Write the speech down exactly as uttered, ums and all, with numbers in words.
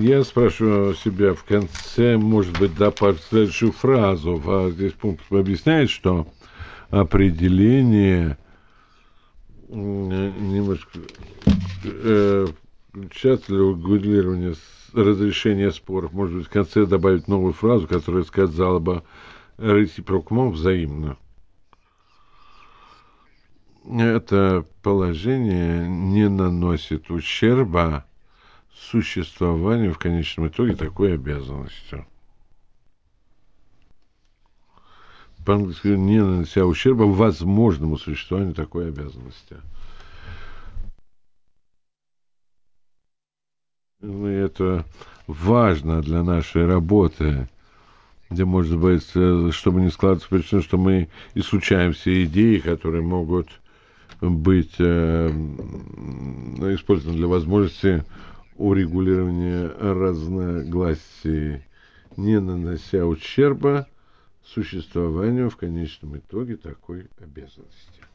Я спрашиваю себя в конце, может быть, добавить следующую фразу. А здесь пункт объясняет, что определение немножко э, сейчас для урегулирования разрешения споров, может быть, в конце добавить новую фразу, которая сказала бы рeciproquement, взаимно. Это положение не наносит ущерба существованию в конечном итоге такой обязанности. По-английски не нанося ущерба возможному существованию такой обязанности. Ну, это важно для нашей работы, где, может быть, чтобы не складываться причина, что мы исключаем все идеи, которые могут быть э, использованы для возможности урегулирования разногласий, не нанося ущерба существованию в конечном итоге такой обязанности.